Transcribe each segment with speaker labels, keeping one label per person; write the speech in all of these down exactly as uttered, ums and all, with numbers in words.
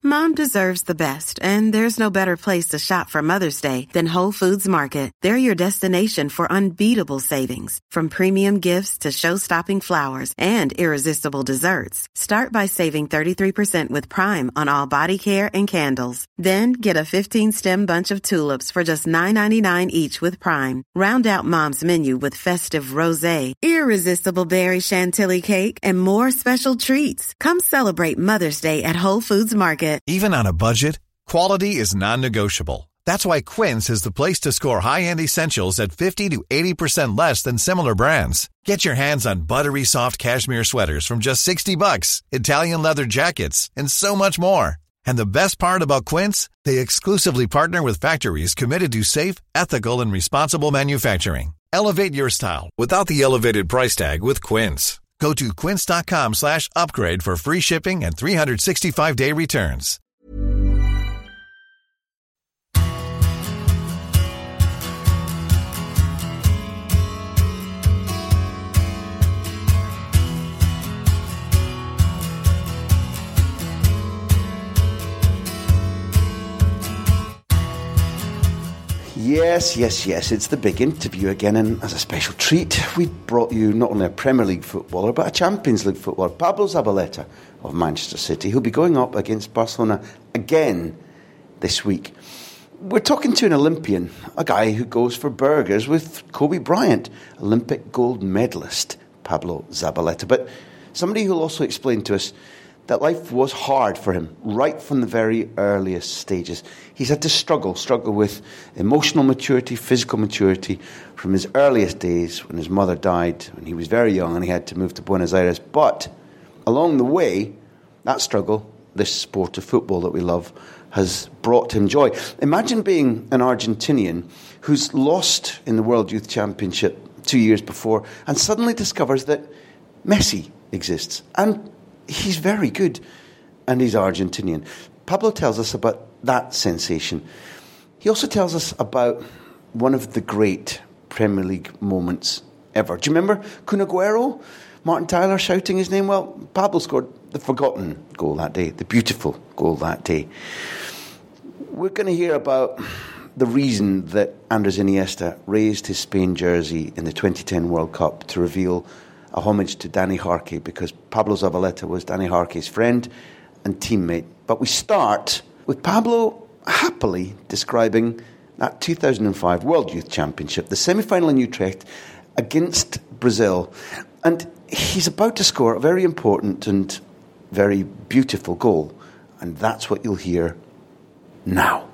Speaker 1: Mom deserves the best, and there's no better place to shop for Mother's Day than Whole Foods Market. They're your destination for unbeatable savings, from premium gifts to show-stopping flowers and irresistible desserts. Start by saving thirty-three percent with Prime on all body care and candles. Then get a fifteen-stem bunch of tulips for just nine ninety-nine each with Prime. Round out Mom's menu with festive rosé, irresistible berry chantilly cake, and more special treats. Come celebrate Mother's Day at Whole Foods Market.
Speaker 2: Even on a budget, quality is non-negotiable. That's why Quince is the place to score high-end essentials at fifty to eighty percent less than similar brands. Get your hands on buttery soft cashmere sweaters from just sixty bucks, Italian leather jackets, and so much more. And the best part about Quince, they exclusively partner with factories committed to safe, ethical, and responsible manufacturing. Elevate your style without the elevated price tag with Quince. Go to quince.com slash upgrade for free shipping and three sixty-five day returns.
Speaker 3: Yes, yes, yes, it's the big interview again, and as a special treat, we brought you not only a Premier League footballer, but a Champions League footballer, Pablo Zabaleta of Manchester City, who'll be going up against Barcelona again this week. We're talking to an Olympian, a guy who goes for burgers with Kobe Bryant, Olympic gold medalist Pablo Zabaleta, but somebody who'll also explain to us that life was hard for him right from the very earliest stages. He's had to struggle, struggle with emotional maturity, physical maturity from his earliest days when his mother died when he was very young and he had to move to Buenos Aires. But along the way, that struggle, this sport of football that we love, has brought him joy. Imagine being an Argentinian who's lost in the World Youth Championship two years before and suddenly discovers that Messi exists. And he's very good, and he's Argentinian. Pablo tells us about that sensation. He also tells us about one of the great Premier League moments ever. Do you remember Kun Aguero? Martin Tyler shouting his name? Well, Pablo scored the forgotten goal that day, the beautiful goal that day. We're going to hear about the reason that Andres Iniesta raised his Spain jersey in the twenty ten World Cup to reveal a homage to Danny Harkey, because Pablo Zabaleta was Danny Harkey's friend and teammate. But we start with Pablo happily describing that two thousand five World Youth Championship, the semi-final in Utrecht against Brazil. And he's about to score a very important and very beautiful goal. And that's what you'll hear now.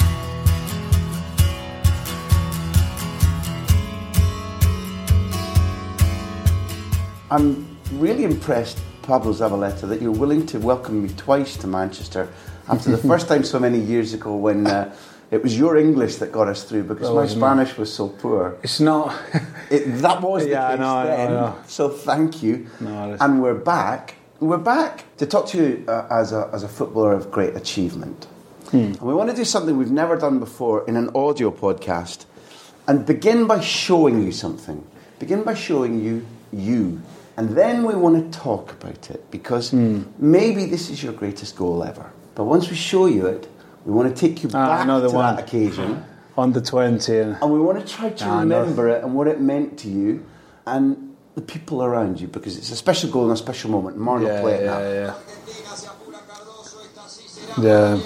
Speaker 3: I'm really impressed, Pablo Zabaleta, that you're willing to welcome me twice to Manchester after the first time so many years ago when uh, it was your English that got us through because well, my Spanish not. was so poor.
Speaker 4: It's not.
Speaker 3: it, that was the
Speaker 4: yeah,
Speaker 3: case
Speaker 4: no,
Speaker 3: then.
Speaker 4: No, no.
Speaker 3: So thank you.
Speaker 4: No,
Speaker 3: and we're back. We're back to talk to you uh, as a as a footballer of great achievement. Hmm. And we want to do something we've never done before in an audio podcast, and begin by showing you something. Begin by showing you you. And then we want to talk about it, because mm. maybe this is your greatest goal ever. But once we show you it, we want to take you back
Speaker 4: ah,
Speaker 3: to
Speaker 4: one.
Speaker 3: that occasion.
Speaker 4: On the twenty. And,
Speaker 3: and we want to try to ah, remember it and what it meant to you and the people around you, because it's a special goal and a special moment. Marno,
Speaker 4: yeah,
Speaker 3: play it
Speaker 4: yeah,
Speaker 3: now.
Speaker 4: Yeah, yeah.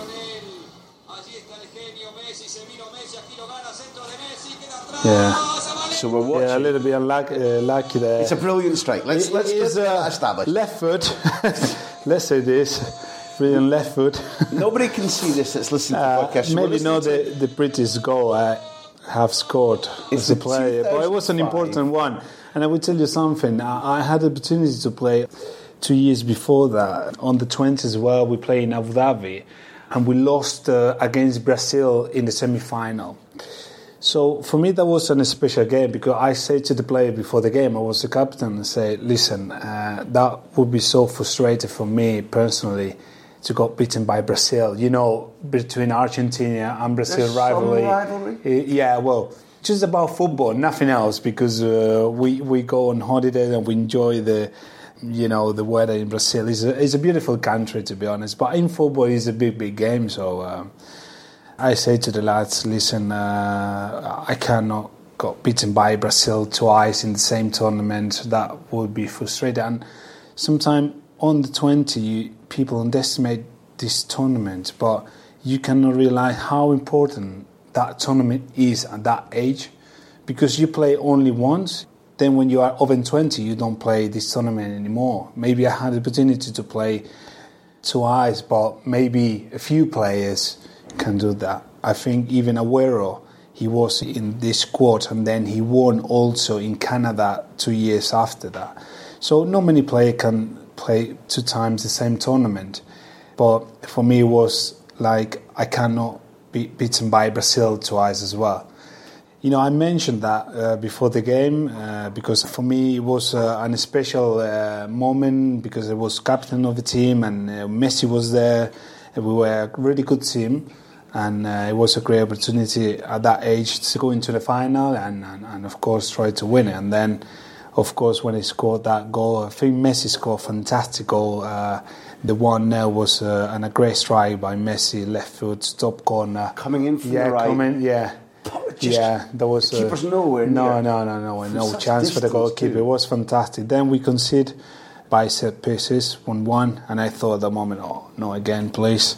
Speaker 4: Yeah.
Speaker 3: So we're watching.
Speaker 4: Yeah, a little bit unlucky, uh, lucky there.
Speaker 3: It's a brilliant strike. Let's
Speaker 4: it,
Speaker 3: let's, let's
Speaker 4: uh,
Speaker 3: establish.
Speaker 4: Left foot. Let's say this. Brilliant left foot.
Speaker 3: Nobody can see this that's listening to the
Speaker 4: uh,
Speaker 3: podcast.
Speaker 4: Maybe not the, the British goal I have scored
Speaker 3: it's
Speaker 4: as a player, but it was an important one. And I will tell you something. I, I had the opportunity to play two years before that on the twenties as well. We played in Abu Dhabi, and we lost uh, against Brazil in the semi-final. So for me that was a special game, because I said to the player before the game, I was the captain, and said, listen, uh, that would be so frustrating for me personally to get beaten by Brazil. You know, between Argentina and Brazil
Speaker 3: There's
Speaker 4: rivalry.
Speaker 3: Some rivalry.
Speaker 4: Uh, yeah, well, just about football, nothing else, because uh, we, we go on holiday and we enjoy the you know, the weather in Brazil is a, is a beautiful country, to be honest. But in football, it's a big, big game. So um, I say to the lads, listen, uh, I cannot got beaten by Brazil twice in the same tournament. That would be frustrating. And sometimes on the twenty, people underestimate this tournament, but you cannot realize how important that tournament is at that age, because you play only once. Then when you are over twenty, you don't play this tournament anymore. Maybe I had the opportunity to play twice, but maybe a few players can do that. I think even Agüero, he was in this squad, and then he won also in Canada two years after that. So not many players can play two times the same tournament. But for me, it was like I cannot be beaten by Brazil twice as well. You know, I mentioned that uh, before the game uh, because for me it was uh, an special uh, moment, because I was captain of the team and uh, Messi was there. And we were a really good team, and uh, it was a great opportunity at that age to go into the final and, and, and of course try to win it. And then, of course, when he scored that goal, I think Messi scored a fantastic goal. Uh, the one there was uh, an, a great strike by Messi, left foot, top corner.
Speaker 3: Coming in from
Speaker 4: yeah,
Speaker 3: the right.
Speaker 4: Coming, yeah.
Speaker 3: Just
Speaker 4: yeah, there was
Speaker 3: the keeper's
Speaker 4: uh,
Speaker 3: nowhere
Speaker 4: no,
Speaker 3: near.
Speaker 4: no, no, no, no, no
Speaker 3: such
Speaker 4: chance for the
Speaker 3: distance
Speaker 4: goalkeeper.
Speaker 3: too.
Speaker 4: It was fantastic. Then we conceded by set pieces, one one, and I thought at the moment, oh no, again, please.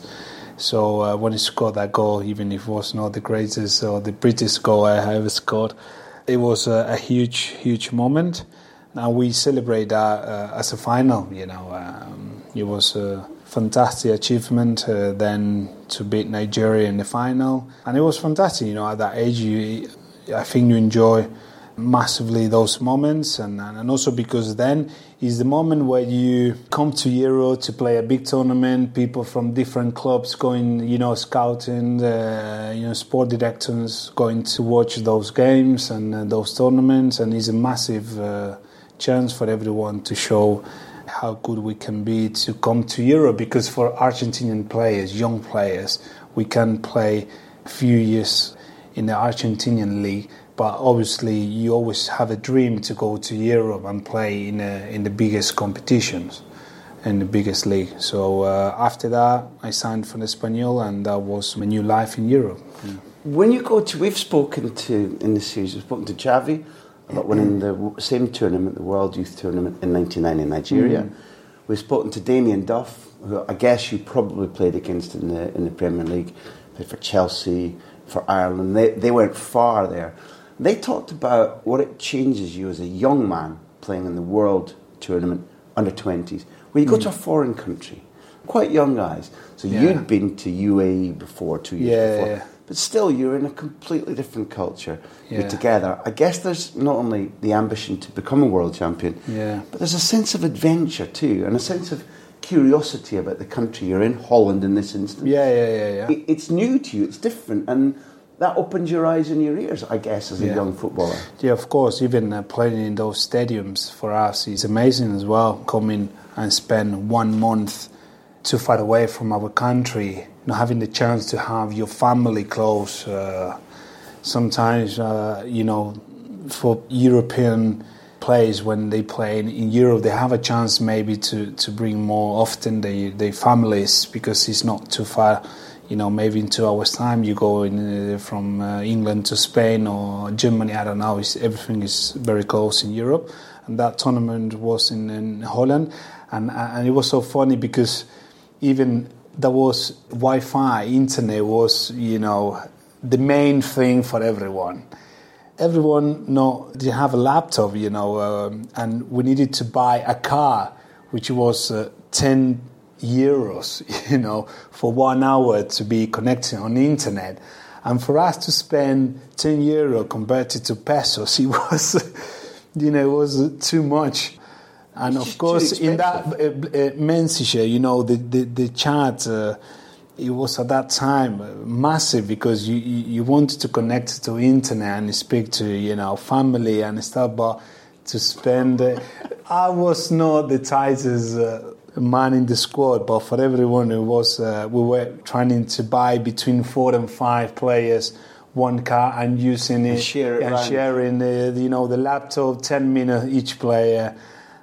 Speaker 4: So uh, when he scored that goal, even if it was not the greatest or the prettiest goal I ever scored, it was a, a huge, huge moment. And we celebrate that uh, as a final. You know, um, it was a fantastic achievement. Uh, then to beat Nigeria in the final, and it was fantastic. You know, at that age, you, I think you enjoy massively those moments, and, and also because then is the moment where you come to Euro to play a big tournament. People from different clubs going, you know, scouting, uh, you know, sport directors going to watch those games and uh, those tournaments, and it's a massive uh, chance for everyone to show how good we can be to come to Euro, because for Argentinian players, young players, we can play a few years in the Argentinian league, but obviously you always have a dream to go to Europe and play in a, in the biggest competitions, in the biggest league. So uh, after that, I signed for the Espanyol, and that was my new life in Europe. Yeah.
Speaker 3: When you go to, we've spoken to, in this series, we've spoken to Xavi about winning the same tournament, the World Youth Tournament in ninety-nine in Nigeria. Mm. We've spoken to Damien Duff, who I guess you probably played against in the in the Premier League, played for Chelsea, for Ireland. They they went far there. They talked about what it changes you as a young man playing in the World Tournament under twenties, where you go mm. to a foreign country, quite young guys. So yeah. you'd been to U A E before, two years
Speaker 4: yeah,
Speaker 3: before.
Speaker 4: Yeah.
Speaker 3: But still, you're in a completely different culture.
Speaker 4: Yeah.
Speaker 3: You're together. I guess there's not only the ambition to become a world champion,
Speaker 4: yeah.
Speaker 3: but there's a sense of adventure too, and a sense of curiosity about the country you're in, Holland in this instance.
Speaker 4: Yeah, yeah, yeah, yeah.
Speaker 3: It, it's new to you, it's different, and that opens your eyes and your ears, I guess, as a
Speaker 4: yeah.
Speaker 3: young footballer.
Speaker 4: Yeah, of course. Even uh, playing in those stadiums for us is amazing as well. Coming and spend one month too far away from our country, not having the chance to have your family close. Uh, sometimes, uh, you know, for European players, when they play in, in Europe, they have a chance maybe to, to bring more often their, their families, because it's not too far. You know, maybe in two hours' time you go in, uh, from uh, England to Spain or Germany, I don't know. It's, everything is very close in Europe. And that tournament was in, in Holland. And, and it was so funny because even there was Wi-Fi, internet was, you know, the main thing for everyone. Everyone no, didn't have a laptop, you know, um, and we needed to buy a car, which was uh, ten euros, you know, for one hour to be connected on the internet. And for us to spend ten euro converted to pesos, it was, you know, it was too much. And of course, in that uh, uh, message, you know, the, the, the chat, uh, it was at that time massive, because you, you, you wanted to connect to internet and speak to, you know, family and stuff, but to spend... Uh, I was not the tightest uh, man in the squad, but for everyone, it was, uh, we were trying to buy between four and five players one car and using it
Speaker 3: and, share it
Speaker 4: and
Speaker 3: around.
Speaker 4: sharing, the, you know, the laptop, ten minutes each player.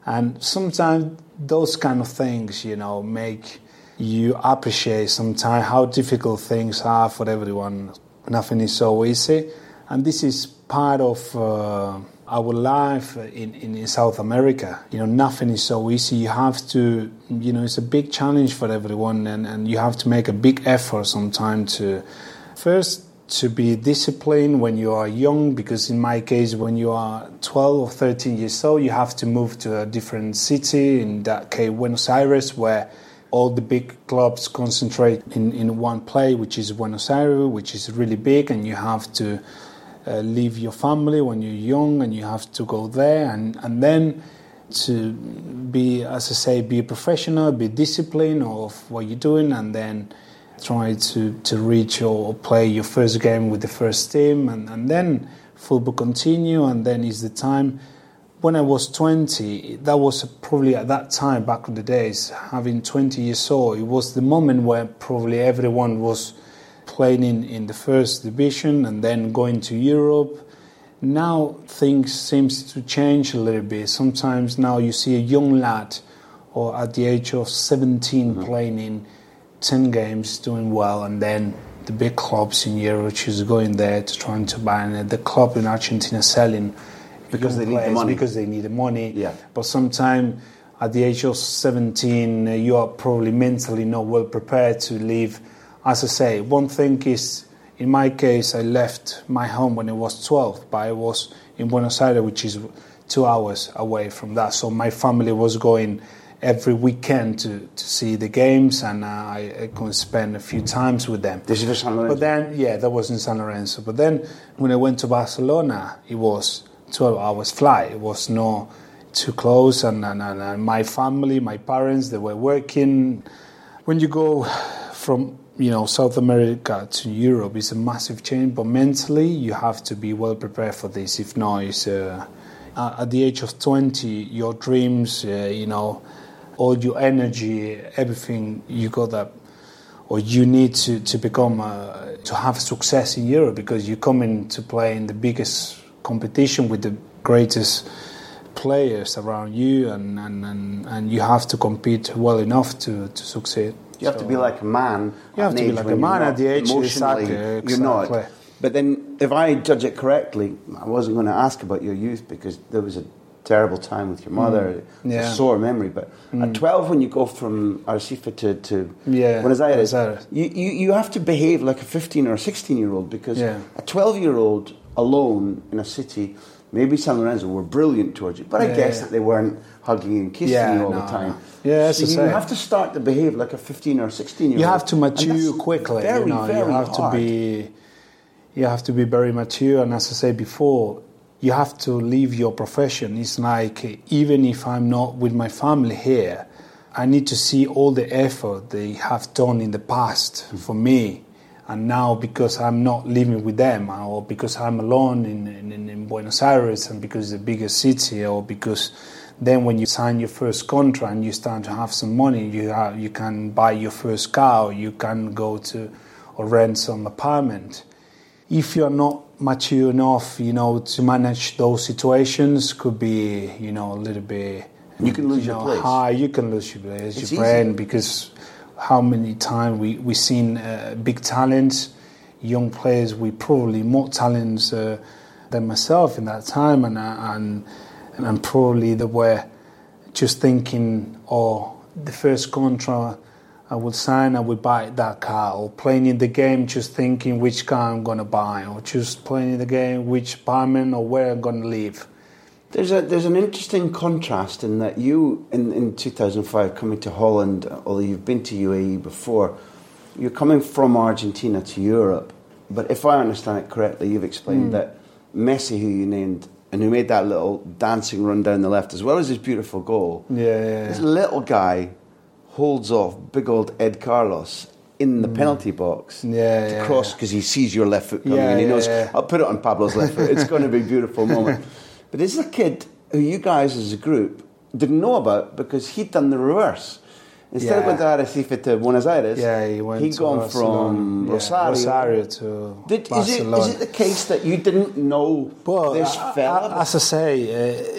Speaker 4: And sometimes those kind of things, you know, make you appreciate sometimes how difficult things are for everyone. Nothing is so easy. And this is part of uh, our life in, in, in South America. You know, nothing is so easy. You have to, you know, it's a big challenge for everyone, and, and you have to make a big effort sometimes to, first, to be disciplined when you are young, because in my case, when you are twelve or thirteen years old, you have to move to a different city, in that case, Buenos Aires, where all the big clubs concentrate in, in one place, which is Buenos Aires, which is really big, and you have to uh, leave your family when you're young, and you have to go there, and, and then to be, as I say, be a professional, be disciplined of what you're doing, and then try to, to reach or play your first game with the first team, and, and then football continue, and then is the time. When I was twenty, that was probably at that time, back in the days, having twenty years old, it was the moment where probably everyone was playing in, in the first division and then going to Europe. Now things seem to change a little bit. Sometimes now you see a young lad, or at the age of seventeen, mm-hmm. playing in ten games, doing well, and then the big clubs in Europe is going there to trying to buy, and the club in Argentina selling
Speaker 3: because they need the money.
Speaker 4: Because they need the money.
Speaker 3: Yeah.
Speaker 4: But sometimes at the age of seventeen, uh, you are probably mentally not well prepared to leave. As I say, one thing is, in my case, I left my home when I was twelve, but I was in Buenos Aires, which is two hours away from that. So my family was going every weekend to, to see the games, and uh, I, I could spend a few times with them.
Speaker 3: This is for San Lorenzo?
Speaker 4: But then, yeah, that was in San Lorenzo. But then when I went to Barcelona, it was twelve hours flight. It was not too close, and, and, and my family, my parents, they were working. When you go from, you know, South America to Europe, it's a massive change, but mentally you have to be well prepared for this. If not, it's uh, at the age of twenty, your dreams, uh, you know, all your energy, everything you got that, or you need to, to become, uh, to have success in Europe, because you come in to play in the biggest competition with the greatest players around you, and, and, and, and you have to compete well enough to, to succeed.
Speaker 3: You have so, to be like a man.
Speaker 4: You have to be like a man at the age, exactly.
Speaker 3: You're not. But then, if I judge it correctly, I wasn't going to ask about your youth, because there was a terrible time with your mother, mm. yeah. a sore memory. But mm. at twelve, when you go from Arrecife to, to
Speaker 4: yeah.
Speaker 3: Buenos Aires,
Speaker 4: Aires.
Speaker 3: You, you, you have to behave like a fifteen or a sixteen-year-old, because
Speaker 4: yeah.
Speaker 3: a twelve-year-old alone in a city, maybe San Lorenzo were brilliant towards you, but
Speaker 4: yeah,
Speaker 3: I guess
Speaker 4: yeah.
Speaker 3: that they weren't hugging and kissing
Speaker 4: yeah,
Speaker 3: you all
Speaker 4: no,
Speaker 3: the time.
Speaker 4: No. Yeah,
Speaker 3: so you
Speaker 4: same.
Speaker 3: have to start to behave like a fifteen or sixteen-year-old.
Speaker 4: You have to mature quickly.
Speaker 3: Very,
Speaker 4: you know,
Speaker 3: very
Speaker 4: you have
Speaker 3: hard.
Speaker 4: to be. You have to be very mature, and as I said before, you have to leave your profession. It's like, even if I'm not with my family here, I need to see all the effort they have done in the past mm-hmm. for me. And now, because I'm not living with them, or because I'm alone in, in, in Buenos Aires, and because it's a bigger city, or because then when you sign your first contract and you start to have some money, you have, you can buy your first car, or you can go to or rent some apartment. If you're not mature enough, you know, to manage those situations, could be, you know, a little bit.
Speaker 3: You can lose
Speaker 4: you
Speaker 3: your
Speaker 4: know,
Speaker 3: place.
Speaker 4: High, you can lose your place,
Speaker 3: it's
Speaker 4: your brain,
Speaker 3: easy.
Speaker 4: Because how many times we we seen uh, big talents, young players with probably more talents uh, than myself in that time, and and and probably they were just thinking, oh, the first contract I would sign, I would buy that car, or playing in the game just thinking which car I'm going to buy, or just playing in the game which apartment or where I'm going to live.
Speaker 3: There's a there's an interesting contrast in that you, in, in two thousand five, coming to Holland, although you've been to U A E before, you're coming from Argentina to Europe. But if I understand it correctly, you've explained mm. that Messi, who you named, and who made that little dancing run down the left, as well as his beautiful goal,
Speaker 4: yeah, yeah, yeah.
Speaker 3: this little guy holds off big old Ed Carlos in the mm. penalty box
Speaker 4: yeah,
Speaker 3: to
Speaker 4: yeah,
Speaker 3: cross, because
Speaker 4: yeah.
Speaker 3: he sees your left foot coming,
Speaker 4: yeah,
Speaker 3: and he
Speaker 4: yeah,
Speaker 3: knows,
Speaker 4: yeah.
Speaker 3: I'll put it on Pablo's left foot. It's going to be a beautiful moment. But this is a kid who you guys as a group didn't know about, because he'd done the reverse. Instead
Speaker 4: yeah.
Speaker 3: of going to Arrecife to Buenos Aires,
Speaker 4: yeah, he went
Speaker 3: he'd
Speaker 4: to
Speaker 3: gone
Speaker 4: Barcelona.
Speaker 3: from
Speaker 4: yeah,
Speaker 3: Rosario,
Speaker 4: Rosario to
Speaker 3: Did,
Speaker 4: Barcelona.
Speaker 3: Is it, is it the case that you didn't know
Speaker 4: well,
Speaker 3: this
Speaker 4: uh,
Speaker 3: fella?
Speaker 4: As I say, uh,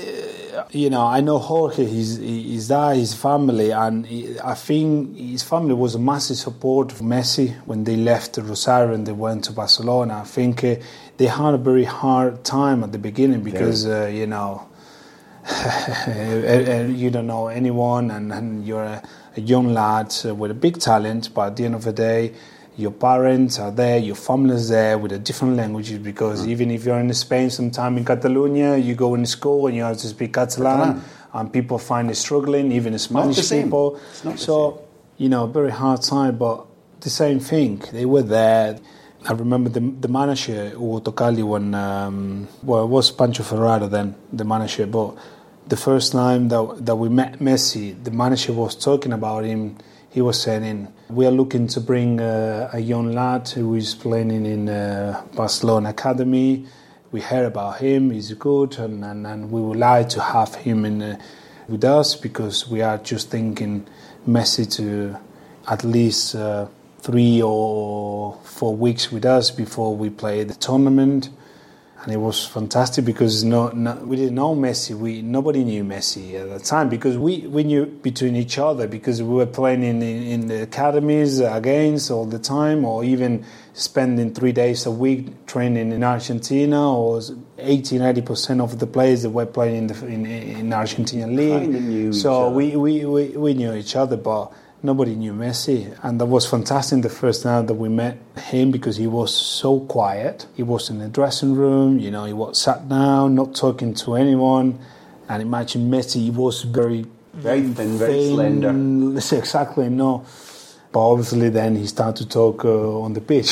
Speaker 4: you know, I know Jorge, his, his dad, his family, and he, I think his family was a massive support for Messi when they left Rosario and they went to Barcelona. I think uh, they had a very hard time at the beginning because, uh, you know, you don't know anyone and, and you're a, a young lad with a big talent, but at the end of the day, your parents are there, your family is there with a different languages because mm. even if you're in Spain, sometime in Catalonia, you go in school and you have to speak Catalan, Catalan. and people find it struggling, even the Spanish the people. So, you know, very hard time, but the same thing. They were there. I remember the the manager, Hugo Tocali, when, um, well, it was Pancho Ferrara then, the manager, but the first time that, that we met Messi, the manager was talking about him. He was saying, we are looking to bring uh, a young lad who is playing in uh, Barcelona Academy. We heard about him, he's good, and, and, and we would like to have him in uh, with us because we are just thinking Messi to at least uh, three or four weeks with us before we play the tournament. And it was fantastic because no, no, we didn't know Messi. We nobody knew Messi at the time because we, we knew between each other because we were playing in, in, in the academies against all the time, or even spending three days a week training in Argentina, or eighty, ninety percent of the players that were playing in the in, in Argentinian league. So we, we, we, we knew each other, but nobody knew Messi, and that was fantastic the first time that we met him because he was so quiet. He was in the dressing room, you know, he was sat down, not talking to anyone. And imagine Messi, he was very,
Speaker 3: very thin, thin very slender.
Speaker 4: Exactly, no. But obviously, then he started to talk uh, on the pitch.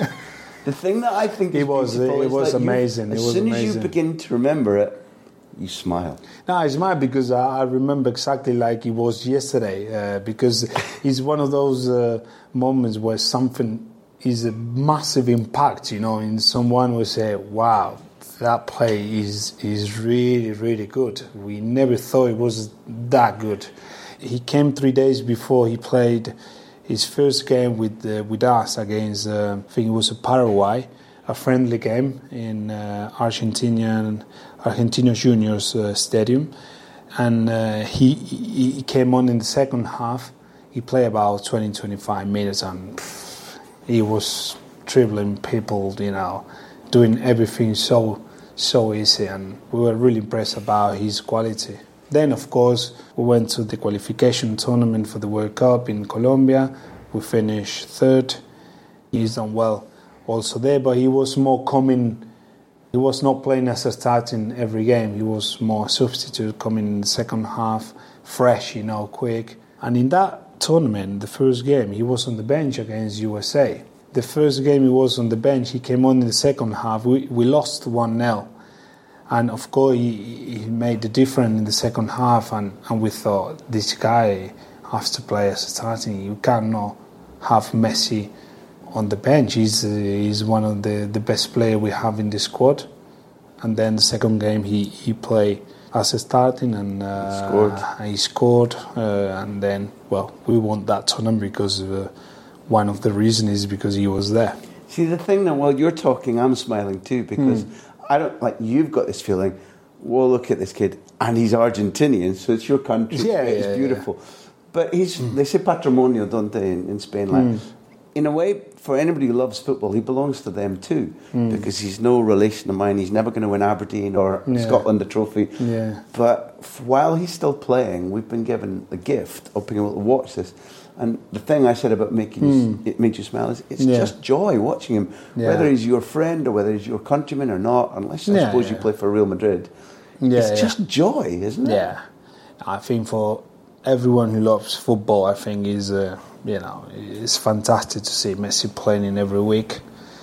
Speaker 3: The thing that I think
Speaker 4: it was it was amazing.
Speaker 3: You, as
Speaker 4: it was
Speaker 3: soon
Speaker 4: amazing.
Speaker 3: as you begin to remember it, you smile.
Speaker 4: No, I smile because I, I remember exactly like it was yesterday. Uh, because it's one of those uh, moments where something is a massive impact. You know, and someone will say, "Wow, that play is is really really good. We never thought it was that good." He came three days before he played his first game with uh, with us against uh, I think it was Paraguay, a friendly game in uh, Argentinian. Argentinos Juniors uh, Stadium, and uh, he, he came on in the second half. He played about twenty to twenty-five minutes, and pff, he was dribbling people, you know, doing everything so so easy, and we were really impressed about his quality. Then, of course, we went to the qualification tournament for the World Cup in Colombia. We finished third. He's done well also there, but he was more coming. He was not playing as a starting every game. He was more a substitute, coming in the second half, fresh, you know, quick. And in that tournament, the first game, he was on the bench against U S A. The first game he was on the bench, he came on in the second half. We we lost one nil. And of course, he, he made the difference in the second half. And, and we thought, this guy has to play as a starting. You cannot have Messi on the bench. He's, uh, he's one of the, the best players we have in the squad. And then the second game he, he played as a starting and uh,
Speaker 3: he scored.
Speaker 4: And he scored uh, and then, well, we won that tournament because uh, one of the reasons is because he was there.
Speaker 3: See, the thing that while you're talking, I'm smiling too because mm. I don't, like, you've got this feeling, well, look at this kid, and he's Argentinian, so it's your country,
Speaker 4: yeah,
Speaker 3: it's
Speaker 4: yeah,
Speaker 3: beautiful.
Speaker 4: Yeah.
Speaker 3: But he's, mm. they say patrimonio, don't they, in, in Spain, like, mm. in a way, for anybody who loves football, he belongs to them too, mm. because he's no relation of mine. He's never going to win Aberdeen or yeah. Scotland a trophy.
Speaker 4: Yeah.
Speaker 3: But while he's still playing, we've been given the gift of being able to watch this. And the thing I said about making mm. you, it made you smile is it's yeah. just joy watching him, yeah. whether he's your friend or whether he's your countryman or not. Unless I yeah, suppose yeah. you play for Real Madrid, yeah, it's yeah. just joy, isn't it?
Speaker 4: Yeah, I think for everyone who loves football, I think is uh, you know it's fantastic to see Messi playing in every week.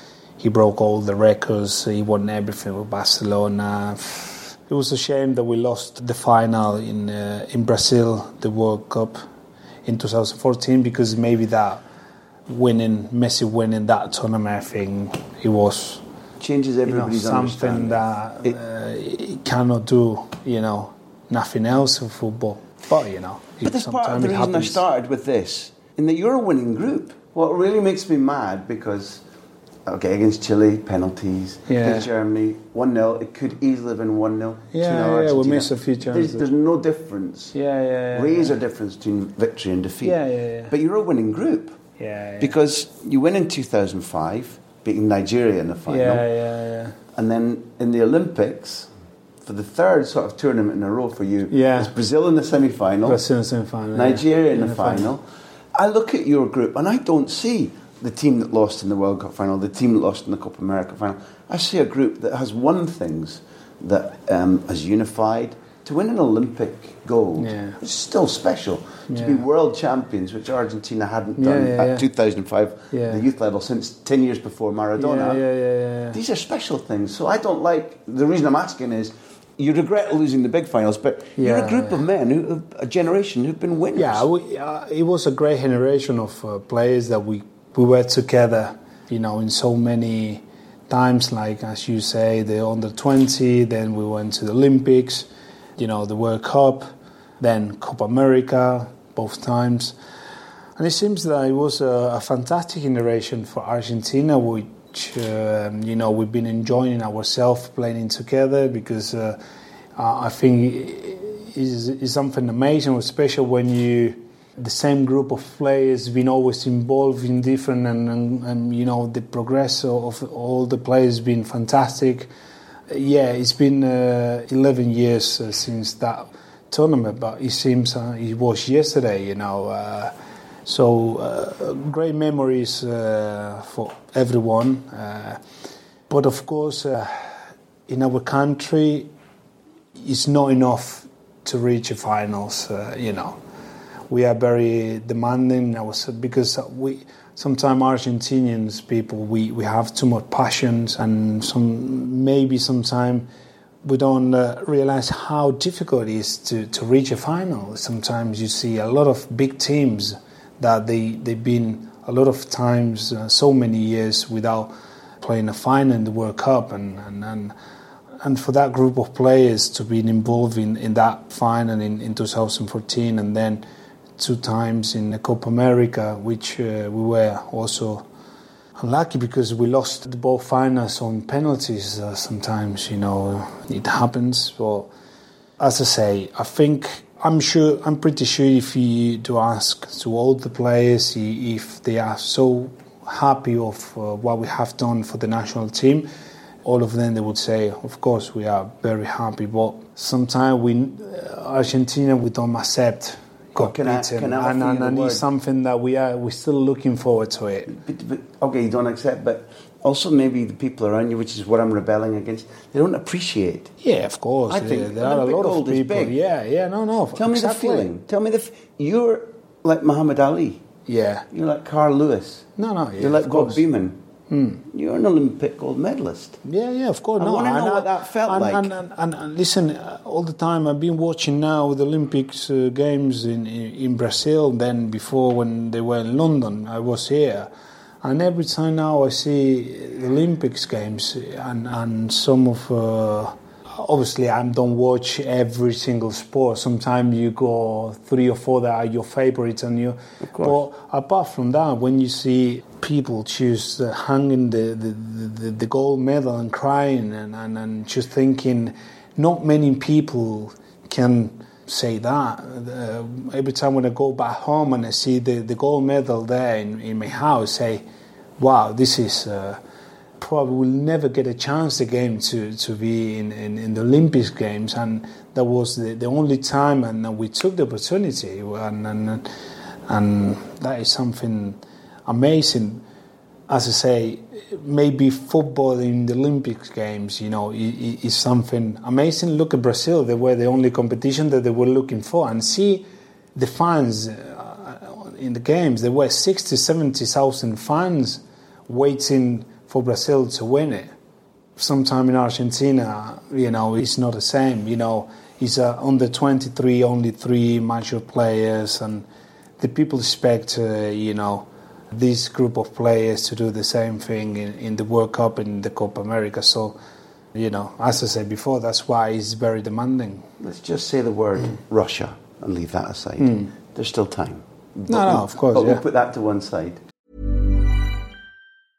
Speaker 4: He broke all the records. He won everything with Barcelona. It was a shame that we lost the final in uh, in Brazil, the World Cup in two thousand fourteen, because maybe that winning, Messi winning that tournament, I think it was
Speaker 3: changes everybody's
Speaker 4: you know, something that it, uh, it cannot do. You know, nothing else in football. But you know,
Speaker 3: but that's part of the reason I started with this. In that you're a winning group. What really makes me mad, because Okay, against Chile, penalties.
Speaker 4: Yeah.
Speaker 3: Against Germany, one nil. It could easily have been one nil.
Speaker 4: Yeah, yeah, we missed a few chances.
Speaker 3: There's, there's no difference.
Speaker 4: Yeah, yeah, yeah.
Speaker 3: Razor
Speaker 4: yeah.
Speaker 3: difference between victory and defeat.
Speaker 4: Yeah, yeah, yeah.
Speaker 3: But you're a winning group.
Speaker 4: Yeah, yeah.
Speaker 3: Because you win in two thousand five, beating Nigeria in the final.
Speaker 4: Yeah, yeah, yeah.
Speaker 3: And then in the Olympics, for the third sort of tournament in a row for you,
Speaker 4: yeah.
Speaker 3: it's Brazil in the semi-final,
Speaker 4: Brazil in the semi-final,
Speaker 3: Nigeria
Speaker 4: yeah.
Speaker 3: in, in the, the final. final. I look at your group and I don't see the team that lost in the World Cup final, the team that lost in the Copa America final. I see a group that has won things, that um, has unified. To win an Olympic gold
Speaker 4: yeah.
Speaker 3: is still special.
Speaker 4: Yeah.
Speaker 3: To be world champions, which Argentina hadn't
Speaker 4: yeah,
Speaker 3: done
Speaker 4: yeah,
Speaker 3: at
Speaker 4: yeah.
Speaker 3: two thousand five,
Speaker 4: yeah.
Speaker 3: the youth level, since ten years before Maradona.
Speaker 4: Yeah, yeah, yeah, yeah.
Speaker 3: These are special things. So I don't like, the reason I'm asking is, you regret losing the big finals, but
Speaker 4: yeah,
Speaker 3: you're a group
Speaker 4: yeah.
Speaker 3: of men, who, a generation who've been winners.
Speaker 4: Yeah, we, uh, it was a great generation of uh, players that we, we were together, you know, in so many times, like, as you say, the under twenty, then we went to the Olympics, you know, the World Cup, then Copa America, both times. And it seems that it was a, a fantastic generation for Argentina, which, uh, you know, we've been enjoying ourselves playing together, because uh, I think it is, is something amazing, especially when you, the same group of players been always involved in different, and, and, and you know, the progress of all the players been fantastic. Yeah, it's been uh, eleven years uh, since that tournament, but it seems uh, it was yesterday, you know. Uh, so, uh, great memories uh, for everyone. Uh, but of course, uh, in our country, it's not enough to reach the finals, uh, you know. We are very demanding because we sometimes Argentinians people we, we have too much passions, and some maybe sometimes we don't uh, realize how difficult it is to, to reach a final. Sometimes you see a lot of big teams that they they've been a lot of times uh, so many years without playing a final in the World Cup, and and, and and for that group of players to be involved in, in that final in, in two thousand fourteen, and then two times in the Copa America, which uh, we were also unlucky because we lost the both finals on penalties uh, sometimes, you know, it happens. But as I say, I think, I'm sure, I'm pretty sure if you do ask to all the players if they are so happy of uh, what we have done for the national team, all of them, they would say, of course, we are very happy. But sometimes we, uh, Argentina, we don't accept got
Speaker 3: can
Speaker 4: beaten,
Speaker 3: I, can I
Speaker 4: and, and, and
Speaker 3: it's
Speaker 4: something that we are we're still looking forward to it.
Speaker 3: But, but, okay, you don't accept, but also maybe the people around you, which is what I'm rebelling against, they don't appreciate.
Speaker 4: Yeah, of course.
Speaker 3: I
Speaker 4: there,
Speaker 3: think
Speaker 4: there are a lot of people.
Speaker 3: Big.
Speaker 4: Yeah, yeah, no, no.
Speaker 3: Tell
Speaker 4: exactly.
Speaker 3: me the feeling. Tell me the. F- you're like Muhammad Ali.
Speaker 4: Yeah.
Speaker 3: You're like Carl Lewis.
Speaker 4: No, no. Yeah,
Speaker 3: you're like
Speaker 4: of
Speaker 3: Bob
Speaker 4: course.
Speaker 3: Beeman.
Speaker 4: Hmm.
Speaker 3: You're an Olympic gold medalist.
Speaker 4: Yeah, yeah, of course.
Speaker 3: I
Speaker 4: no,
Speaker 3: want to know
Speaker 4: and,
Speaker 3: what that felt
Speaker 4: and,
Speaker 3: like.
Speaker 4: And, and, and, and listen, uh, all the time I've been watching now the Olympics uh, games in, in in Brazil. Then before, when they were in London, I was here, and every time now I see the Olympics games, and and some of. Uh, Obviously, I don't watch every single sport. Sometimes you go three or four that are your favorites, and you. But apart from that, when you see people choose uh, hanging the, the, the, the gold medal and crying, and, and, and just thinking, not many people can say that. Uh, every time when I go back home and I see the, the gold medal there in, in my house, say, wow, this is. Uh, probably will never get a chance again to, to be in, in, in the Olympics games, and that was the, the only time, and we took the opportunity, and, and and that is something amazing. As I say, maybe football in the Olympics games, you know, is, is something amazing. Look at Brazil; they were the only competition that they were looking for, and see the fans uh, in the games. There were sixty, seventy thousand fans waiting for Brazil to win it. Sometime in Argentina, you know, it's not the same. You know, it's uh, under twenty-three, only three major players, and the people expect, uh, you know, this group of players to do the same thing in, in the World Cup and in the Copa America. So, you know, as I said before, that's why it's very demanding.
Speaker 3: Let's just say the word mm. Russia and leave that aside.
Speaker 4: Mm.
Speaker 3: There's still time.
Speaker 4: No, no, of course,
Speaker 3: But
Speaker 4: yeah.
Speaker 3: we'll put that to one side.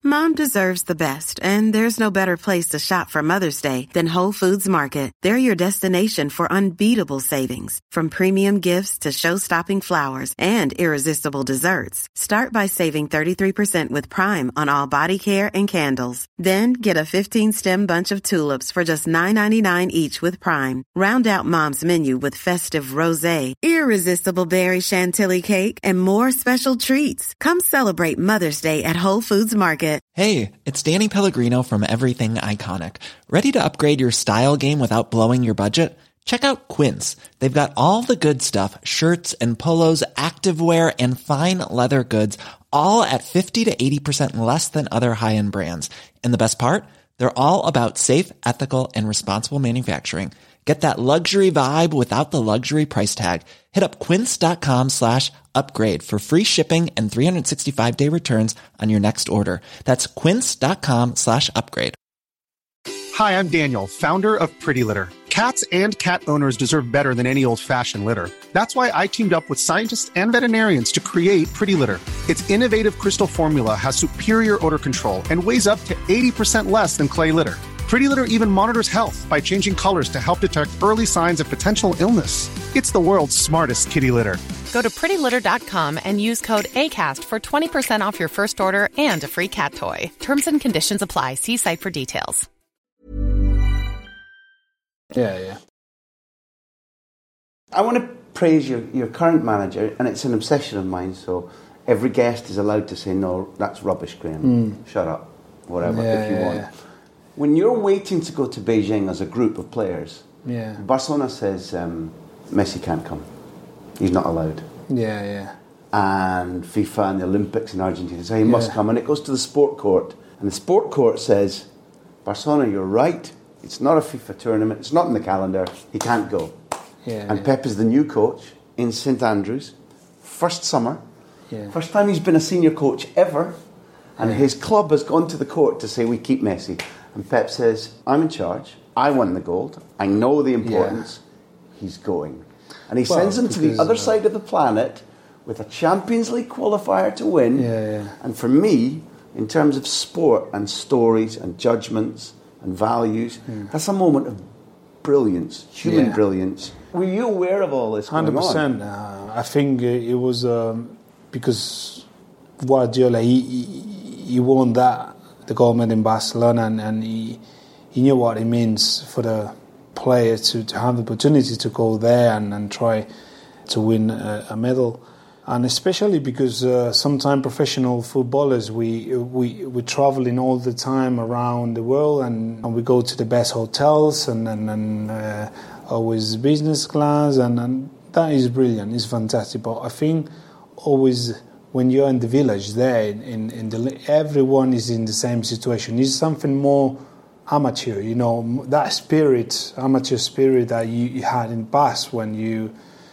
Speaker 1: Mom deserves the best, and there's no better place to shop for Mother's Day than Whole Foods Market. They're your destination for unbeatable savings, from premium gifts to show-stopping flowers and irresistible desserts. Start by saving thirty-three percent with Prime on all body care and candles. Then get a fifteen-stem bunch of tulips for just nine ninety-nine each with Prime. Round out Mom's menu with festive rosé, irresistible berry chantilly cake, and more special treats. Come celebrate Mother's Day at Whole Foods Market.
Speaker 5: Hey, it's Danny Pellegrino from Everything Iconic. Ready to upgrade your style game without blowing your budget? Check out Quince. They've got all the good stuff, shirts and polos, activewear, and fine leather goods, all at fifty to eighty percent less than other high-end brands. And the best part? They're all about safe, ethical, and responsible manufacturing. Get that luxury vibe without the luxury price tag. Hit up quince.com slash upgrade for free shipping and three sixty-five day returns on your next order. That's quince.com slash upgrade.
Speaker 6: Hi, I'm Daniel, founder of Pretty Litter. Cats and cat owners deserve better than any old-fashioned litter. That's why I teamed up with scientists and veterinarians to create Pretty Litter. Its innovative crystal formula has superior odor control and weighs up to eighty percent less than clay litter. Pretty Litter even monitors health by changing colors to help detect early signs of potential illness. It's the world's smartest kitty litter.
Speaker 7: Go to pretty litter dot com and use code ACAST for twenty percent off your first order and a free cat toy. Terms and conditions apply. See site for details.
Speaker 4: Yeah, yeah.
Speaker 3: I want to praise your, your current manager, and it's an obsession of mine, so every guest is allowed to say, no, that's rubbish, Graham. Mm. Shut up. Whatever,
Speaker 4: yeah,
Speaker 3: if you
Speaker 4: yeah,
Speaker 3: want.
Speaker 4: Yeah.
Speaker 3: When you're waiting to go to Beijing as a group of players,
Speaker 4: yeah.
Speaker 3: Barcelona says um, Messi can't come. He's not allowed.
Speaker 4: Yeah, yeah.
Speaker 3: And FIFA and the Olympics in Argentina say he yeah. must come. And it goes to the sport court. And the sport court says, Barcelona, you're right. It's not a FIFA tournament. It's not in the calendar. He can't go.
Speaker 4: Yeah,
Speaker 3: and
Speaker 4: yeah.
Speaker 3: Pep is the new coach in Saint Andrews. First summer.
Speaker 4: Yeah.
Speaker 3: First time he's been a senior coach ever. And
Speaker 4: yeah.
Speaker 3: his club has gone to the court to say, we keep Messi. And Pep says, I'm in charge. I won the gold. I know the importance. Yeah. He's going. And he well, sends him to the other uh, side of the planet with a Champions League qualifier to win.
Speaker 4: Yeah, yeah.
Speaker 3: And for me, in terms of sport and stories and judgments and values, yeah. that's a moment of brilliance, human yeah. brilliance. Were you aware of all this going
Speaker 4: one hundred percent.
Speaker 3: on?
Speaker 4: Uh, I think it was um, because Guardiola, he, he, he won that, the gold medal in Barcelona, and, and he, he knew what it means for the player to, to have the opportunity to go there and, and try to win a, a medal. And especially because uh, sometimes professional footballers, we, we, we're traveling all the time around the world, and, and we go to the best hotels and, and, and uh, always business class, and, and that is brilliant, it's fantastic. But I think always when you're in the village there, in, in the, everyone is in the same situation. It's something more amateur, you know, that spirit, amateur spirit that you, you had in the past when you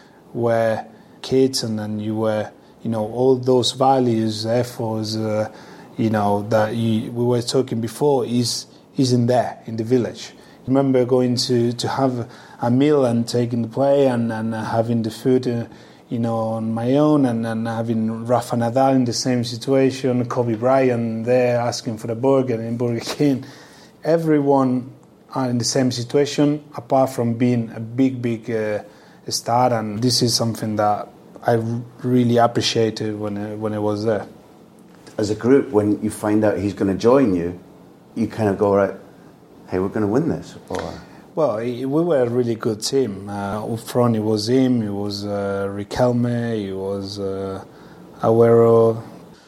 Speaker 4: were kids, and then you were, you know, all those values, efforts, uh, you know, that you, we were talking before is isn't there in the village. I remember going to, to have a meal and taking the play and, and having the food, uh, you know, on my own, and, and having Rafa Nadal in the same situation, Kobe Bryant there asking for the burger in Burger King. Everyone are in the same situation, apart from being a big, big uh, star, and this is something that I really appreciated when I, when I was there.
Speaker 3: As a group, when you find out he's going to join you, you kind of go, right, hey, we're going to win this, or...
Speaker 4: Well, we were a really good team. Uh, up front, it was him, it was uh, Riquelme, it was uh, Agüero,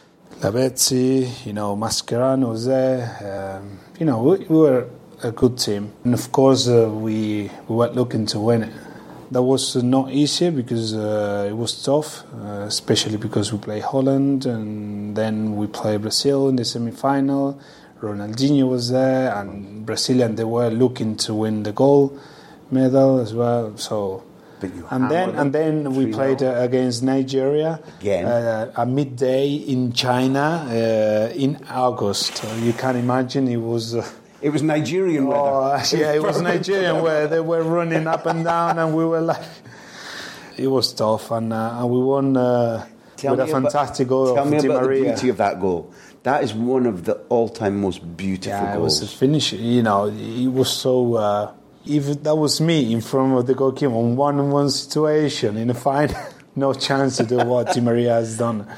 Speaker 4: Lavezzi, you know, Mascherano was there. Um, you know, we, we were a good team. And of course, uh, we, we were looking to win it. That was not easy because uh, it was tough, uh, especially because we played Holland and then we played Brazil in the semi-final. Ronaldinho was there, and Brazilian, they were looking to win the gold medal as well. So, and then and then we played uh, against Nigeria
Speaker 3: again
Speaker 4: uh, at midday in China uh, in August. Uh, you can imagine it was. Uh,
Speaker 3: it was Nigerian weather.
Speaker 4: Oh, yeah, it was Nigerian weather. They were running up and down, and we were like, it was tough, and uh, and we won uh, with a fantastic
Speaker 3: about,
Speaker 4: goal
Speaker 3: tell
Speaker 4: of
Speaker 3: me
Speaker 4: Di
Speaker 3: about
Speaker 4: Maria.
Speaker 3: The beauty of that goal. That is one of the all-time most beautiful
Speaker 4: yeah,
Speaker 3: goals.
Speaker 4: It was a finish. You know, it was so. Uh, if that was me in front of the goalkeeper on one-on-one situation in the final, no chance to do what Di Maria has done.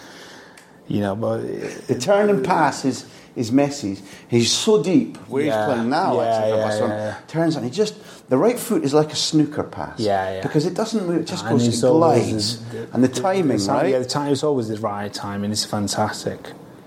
Speaker 4: You know, but
Speaker 3: the turn and pass is is Messi's. He's so deep where
Speaker 4: yeah,
Speaker 3: he's playing now.
Speaker 4: Yeah,
Speaker 3: actually,
Speaker 4: yeah,
Speaker 3: Barcelona.
Speaker 4: yeah.
Speaker 3: Turns and he just the right foot is like a snooker pass.
Speaker 4: Yeah, yeah.
Speaker 3: Because it doesn't move; it just
Speaker 4: And
Speaker 3: goes,
Speaker 4: it's
Speaker 3: it
Speaker 4: always
Speaker 3: glides,
Speaker 4: the-
Speaker 3: and the
Speaker 4: the-
Speaker 3: timing,
Speaker 4: the-
Speaker 3: right?
Speaker 4: Yeah, the time is always the right timing. It's fantastic.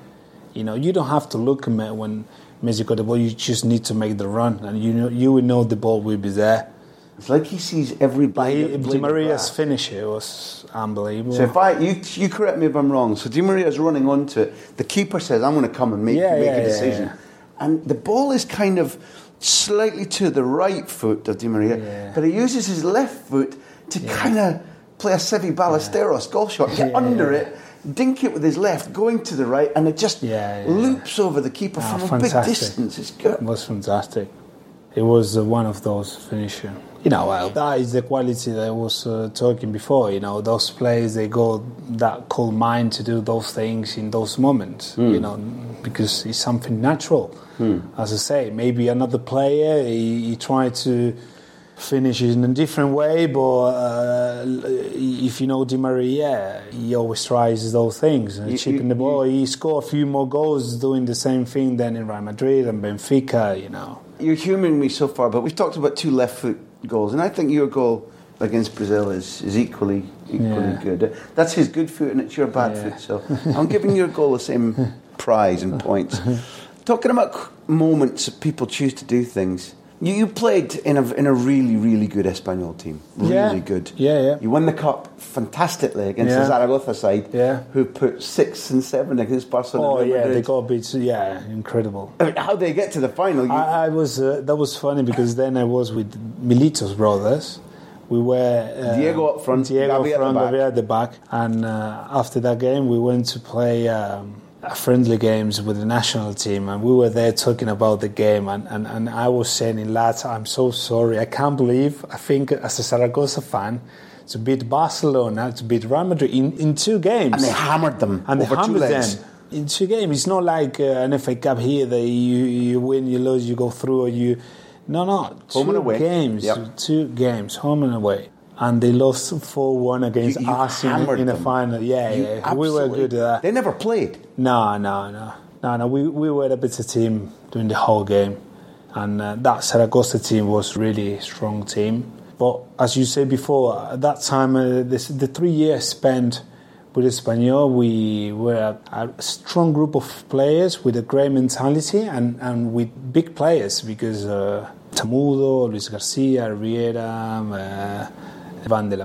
Speaker 4: You know, you don't have to look at it when Messi got the ball. You just need to make the run, and you know you will know the ball will be there.
Speaker 3: It's like he sees every
Speaker 4: But
Speaker 3: blade.
Speaker 4: he,
Speaker 3: blade
Speaker 4: Di
Speaker 3: of
Speaker 4: Maria's
Speaker 3: grass.
Speaker 4: finish it was unbelievable.
Speaker 3: So if I, you, you correct me if I'm wrong. So Di Maria's running onto it. The keeper says, "I'm going to come and make
Speaker 4: Yeah,
Speaker 3: make
Speaker 4: yeah,
Speaker 3: a
Speaker 4: yeah,
Speaker 3: decision,"
Speaker 4: yeah.
Speaker 3: and the ball is kind of slightly to the right foot of Di Maria,
Speaker 4: Yeah.
Speaker 3: but he uses his left foot to kind of play a Sevi Ballesteros golf shot, get
Speaker 4: Yeah,
Speaker 3: under
Speaker 4: yeah.
Speaker 3: it, dink it with his left, going to the right, and it just
Speaker 4: Yeah, yeah,
Speaker 3: loops over the keeper
Speaker 4: Ah,
Speaker 3: from a big
Speaker 4: fantastic.
Speaker 3: distance. It's good.
Speaker 4: It was fantastic. It was uh, one of those finishers. You know, well, that is the quality that I was uh, talking before. You know, those players, they got that cool mind to do those things in those moments,
Speaker 3: Mm.
Speaker 4: you know, because it's something natural.
Speaker 3: Mm.
Speaker 4: As I say, maybe another player, he, he tried to finish it in a different way, but uh, if you know Di Maria, he always tries those things.
Speaker 3: You-
Speaker 4: Chipping
Speaker 3: you-
Speaker 4: the ball, he scored a few more goals doing the same thing than in Real Madrid and Benfica, you know.
Speaker 3: You're humouring me so far, but we've talked about two left foot goals, and I think your goal against Brazil is, is equally equally
Speaker 4: Yeah.
Speaker 3: good. That's his good foot, and it's your bad
Speaker 4: Yeah.
Speaker 3: foot. So I'm giving your goal the same prize and points. Talking about moments that people choose to do things. You, you played in a in a really really good Espanyol team, really
Speaker 4: Yeah.
Speaker 3: good.
Speaker 4: Yeah, yeah.
Speaker 3: You won the cup fantastically against
Speaker 4: Yeah.
Speaker 3: the Zaragoza side,
Speaker 4: Yeah.
Speaker 3: who put six and seven against Barcelona.
Speaker 4: Oh
Speaker 3: and
Speaker 4: yeah,
Speaker 3: Madrid.
Speaker 4: they got beat. Yeah, incredible.
Speaker 3: I mean, how they get to the final? You,
Speaker 4: I, I was uh, that was funny because then I was with Milito's brothers. We were uh,
Speaker 3: Diego up front,
Speaker 4: Diego
Speaker 3: Gavi at
Speaker 4: up front,
Speaker 3: the back.
Speaker 4: Gavi at the back, and uh, after that game we went to play um, friendly games with the national team, and we were there talking about the game, and, and, and I was saying in Latin, I'm so sorry, I can't believe, I think as a Zaragoza fan, to beat Barcelona, to beat Real Madrid in, in two games.
Speaker 3: and they hammered them
Speaker 4: And they
Speaker 3: over two
Speaker 4: hammered
Speaker 3: legs.
Speaker 4: them in two games. It's not like uh, an F A Cup here that you, you win, you lose, you go through, or you... No, no.
Speaker 3: Home
Speaker 4: two
Speaker 3: and away.
Speaker 4: games.
Speaker 3: Yep.
Speaker 4: Two games, home and away. And they lost four one against
Speaker 3: You- you
Speaker 4: us in,
Speaker 3: hammered
Speaker 4: in the
Speaker 3: them.
Speaker 4: final. Yeah,
Speaker 3: You
Speaker 4: yeah. We were
Speaker 3: absolutely-
Speaker 4: good at that.
Speaker 3: They never played.
Speaker 4: No, no, no. No, no. We, we were a better team during the whole game. And uh, that Zaragoza team was really strong team. But as you said before, at that time, uh, this, the three years spent with Espanyol, we were a, a strong group of players with a great mentality and, and with big players because uh, Tamudo, Luis Garcia, Riera, uh, Van de la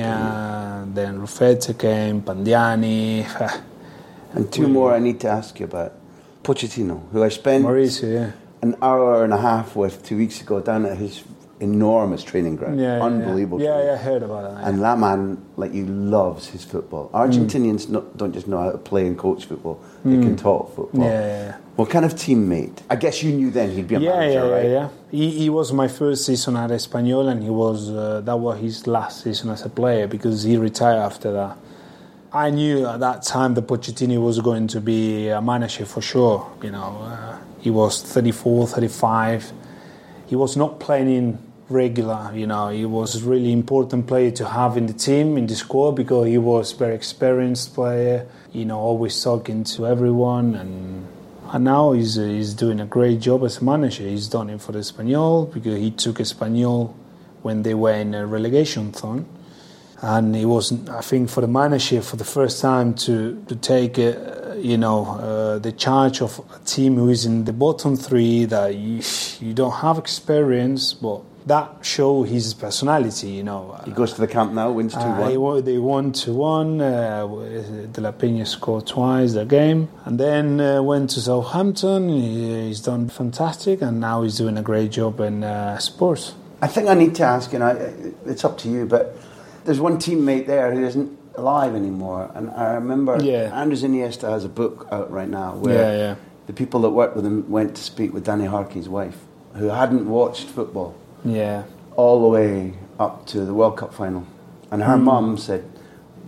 Speaker 4: Peña, then Rufete came, Pandiani,
Speaker 3: And two more I need to ask you about. Pochettino, who I spent
Speaker 4: Mauricio, yeah.
Speaker 3: an hour and a half with two weeks ago down at his enormous training ground.
Speaker 4: Yeah, yeah,
Speaker 3: Unbelievable.
Speaker 4: Yeah, yeah,
Speaker 3: training.
Speaker 4: yeah, I heard about that.
Speaker 3: And that man, like you, loves his football. Argentinians
Speaker 4: Mm.
Speaker 3: not, don't just know how to play and coach football; they can talk football.
Speaker 4: Yeah, yeah, yeah.
Speaker 3: What kind of teammate? I guess you knew then he'd be a
Speaker 4: yeah,
Speaker 3: manager,
Speaker 4: yeah,
Speaker 3: right?
Speaker 4: yeah, yeah. He, he was my first season at Espanyol, and he was uh, that was his last season as a player because he retired after that. I knew at that time that Pochettino was going to be a manager for sure. You know, uh, he was thirty-four, thirty-five. He was not playing regular. You know, he was a really important player to have in the team, in the squad, because he was very experienced player. You know, always talking to everyone, and and now he's uh, he's doing a great job as a manager. He's done it for the Espanyol because he took Espanyol when they were in a relegation zone. And it was, I think, for the manager for the first time to to take, uh, you know, uh, the charge of a team who is in the bottom three that you, you don't have experience, but that show his personality, you know.
Speaker 3: He goes to the camp now, wins two
Speaker 4: Uh, he
Speaker 3: one.
Speaker 4: wa- they won two one. Uh, De La Peña scored twice the game, and then uh, went to Southampton. He, he's done fantastic, and now he's doing a great job in uh, Spurs.
Speaker 3: I think I need to ask, you know, it's up to you, but there's one teammate there who isn't alive anymore. And I remember
Speaker 4: Yeah.
Speaker 3: Andres Iniesta has a book out right now where
Speaker 4: Yeah, yeah.
Speaker 3: the people that worked with him went to speak with Danny Harkey's wife, who hadn't watched football
Speaker 4: Yeah.
Speaker 3: all the way up to the World Cup final. And her
Speaker 4: Hmm.
Speaker 3: mum said,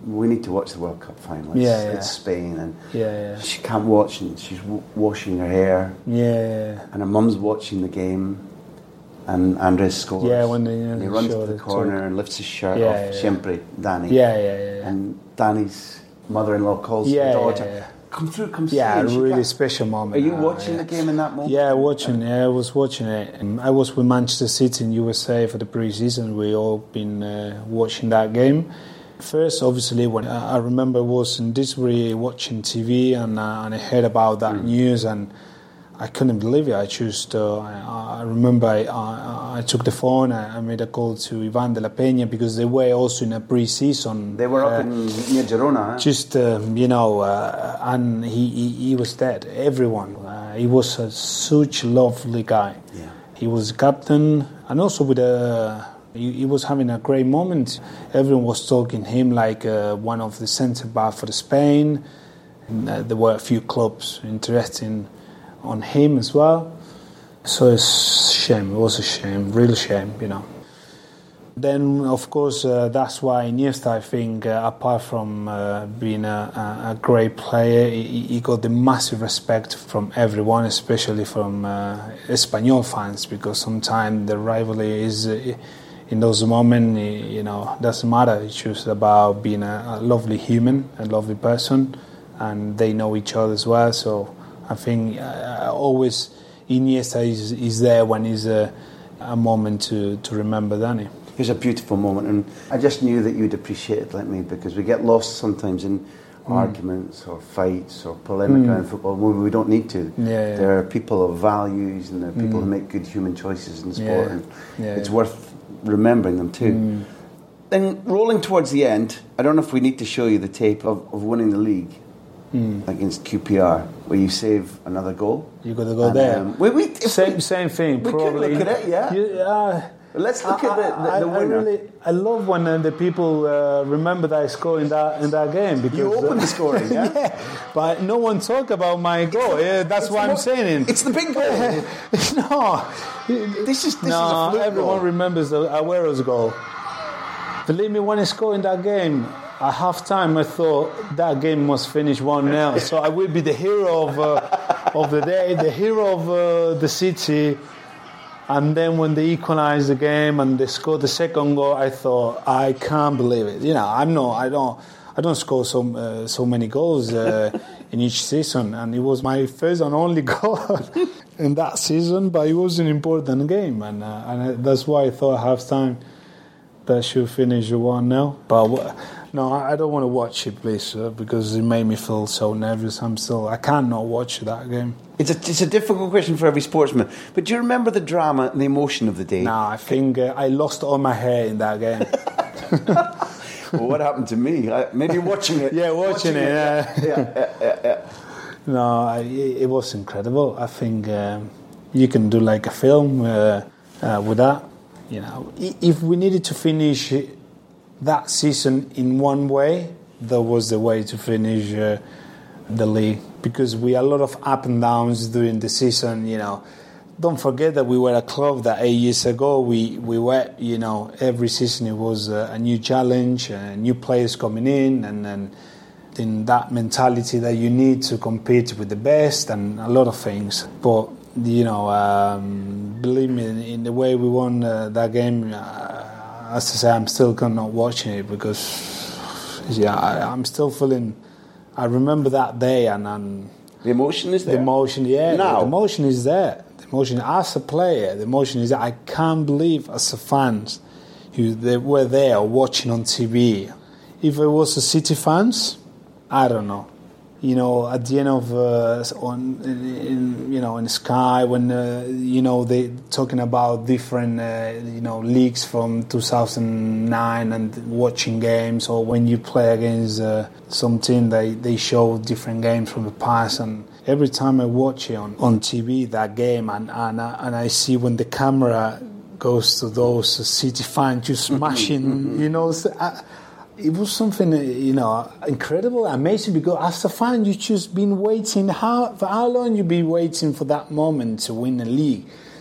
Speaker 3: we need to watch the World Cup final. It's,
Speaker 4: Yeah, yeah.
Speaker 3: it's Spain, and
Speaker 4: Yeah, yeah.
Speaker 3: she can't watch, and she's w- washing her hair,
Speaker 4: Yeah,
Speaker 3: and her mum's watching the game, and Andres scores.
Speaker 4: Yeah, when they, yeah,
Speaker 3: and he runs
Speaker 4: show
Speaker 3: to the
Speaker 4: the
Speaker 3: corner
Speaker 4: talk.
Speaker 3: and lifts his shirt
Speaker 4: Yeah,
Speaker 3: off.
Speaker 4: yeah, yeah.
Speaker 3: Siempre, Danny.
Speaker 4: yeah, yeah, yeah, yeah.
Speaker 3: And Danny's mother-in-law calls
Speaker 4: Yeah,
Speaker 3: her daughter,
Speaker 4: yeah, yeah.
Speaker 3: come through, come see.
Speaker 4: Yeah, a
Speaker 3: And she
Speaker 4: really
Speaker 3: can't-
Speaker 4: special moment.
Speaker 3: Are you
Speaker 4: uh,
Speaker 3: watching
Speaker 4: yeah.
Speaker 3: the game in that moment?
Speaker 4: Yeah, watching. Yeah, I was watching it. And I was with Manchester City in U S A for the pre-season. We all been uh, watching that game. First, obviously, when I I remember I was in Disbury watching T V and, uh, and I heard about that
Speaker 3: Mm.
Speaker 4: news and I couldn't believe it. I just, uh, I, I remember I, I, I took the phone. I, I made a call to Ivan de la Peña because they were also in a pre-season.
Speaker 3: They were up
Speaker 4: uh,
Speaker 3: in near Girona. Huh?
Speaker 4: just um, you know, uh, and he, he he was dead. Everyone. Uh, he was a, such a lovely guy.
Speaker 3: Yeah.
Speaker 4: He was captain, and also with a. He, he was having a great moment. Everyone was talking him like uh, one of the centre back for Spain. And, uh, there were a few clubs interested on him as well. So it's a shame. It was a shame, real shame, you know. Then, of course, uh, that's why Iniesta, I think, uh, apart from uh, being a, a, a great player, he, he got the massive respect from everyone, especially from uh, Espanyol fans, because sometimes the rivalry is, uh, in those moments, you know, doesn't matter. It's just about being a, a lovely human, a lovely person, and they know each other as well. So I think uh, always Iniesta is, is there when it's a, a moment to, to remember Danny.
Speaker 3: It was a beautiful moment, and I just knew that you'd appreciate it like me, because we get lost sometimes in mm. arguments or fights or polemic mm. around football when we don't need to.
Speaker 4: Yeah, yeah.
Speaker 3: There are people of values, and there are people
Speaker 4: Mm.
Speaker 3: who make good human choices in sport,
Speaker 4: Yeah.
Speaker 3: and
Speaker 4: Yeah,
Speaker 3: it's
Speaker 4: yeah.
Speaker 3: worth remembering them too.
Speaker 4: Mm.
Speaker 3: Then rolling towards the end, I don't know if we need to show you the tape of, of winning the league
Speaker 4: Mm.
Speaker 3: against Q P R, where you save another goal.
Speaker 4: You got to go
Speaker 3: And,
Speaker 4: there.
Speaker 3: um, we, we, if
Speaker 4: same
Speaker 3: we-
Speaker 4: same thing.
Speaker 3: we could
Speaker 4: probably.
Speaker 3: look at it, yeah.
Speaker 4: You, uh,
Speaker 3: Let's look
Speaker 4: I,
Speaker 3: at the, the,
Speaker 4: I,
Speaker 3: the
Speaker 4: I
Speaker 3: winner.
Speaker 4: really, I love when uh, the people uh, remember that I scored in that in that game because
Speaker 3: You opened
Speaker 4: uh,
Speaker 3: the scoring, yeah?
Speaker 4: yeah, but no one talk about my goal. Yeah, that's
Speaker 3: It's
Speaker 4: what
Speaker 3: the
Speaker 4: I'm
Speaker 3: mo-
Speaker 4: saying.
Speaker 3: It's the big goal.
Speaker 4: no,
Speaker 3: This is this
Speaker 4: no.
Speaker 3: is a fluke
Speaker 4: Everyone
Speaker 3: goal.
Speaker 4: remembers the Aguero's goal. Believe me, when I scored in that game, at half time, I thought that game must finish one nil. So I will be the hero of uh, of the day, the hero of uh, the city. And then when they equalised the game and they scored the second goal, I thought, I can't believe it. You know, I'm not, I don't, I don't score so uh, so many goals uh, in each season, and it was my first and only goal in that season. But it was an important game, and uh, and that's why I thought at half time that should finish one nil. But uh, no, I don't want to watch it, please, uh, because it made me feel so nervous. I'm still, I can't not watch that game.
Speaker 3: It's a, it's a difficult question for every sportsman. But do you remember the drama and the emotion of the day?
Speaker 4: No, I think uh, I lost all my hair in that game.
Speaker 3: Well, what happened to me? I, maybe watching it.
Speaker 4: Yeah, watching, it. Yeah.
Speaker 3: Yeah, yeah, yeah, yeah.
Speaker 4: No, I, it was incredible. I think um, you can do like a film uh, uh, with that. You know, I- if we needed to finish that season in one way, that was the way to finish uh, the league, because we had a lot of up and downs during the season. You know, don't forget that we were a club that eight years ago we, we were, you know, every season it was a, a new challenge, uh, new players coming in, and then in that mentality that you need to compete with the best and a lot of things. But, you know, um, believe me, in, in the way we won uh, that game, uh, as I say, I'm still not watching it because, yeah, I, I'm still feeling, I remember that day and, and
Speaker 3: The emotion is there.
Speaker 4: the emotion, yeah,
Speaker 3: Now.
Speaker 4: the emotion is there. The emotion as a player, the emotion is there. I can't believe as a fans who they were there watching on T V. If it was a City fans, I don't know. You know, at the end of uh, on in, in you know in Sky when uh, you know they talking about different uh, you know leagues from two thousand nine and watching games, or when you play against uh, some team they they show different games from the past, and every time I watch it on, on T V that game and and, uh, and I see when the camera goes to those City fans just smashing, you know. So I, it was something, you know, incredible, amazing, because as a fan, you just been waiting. How for how long you been waiting for that moment to win a league?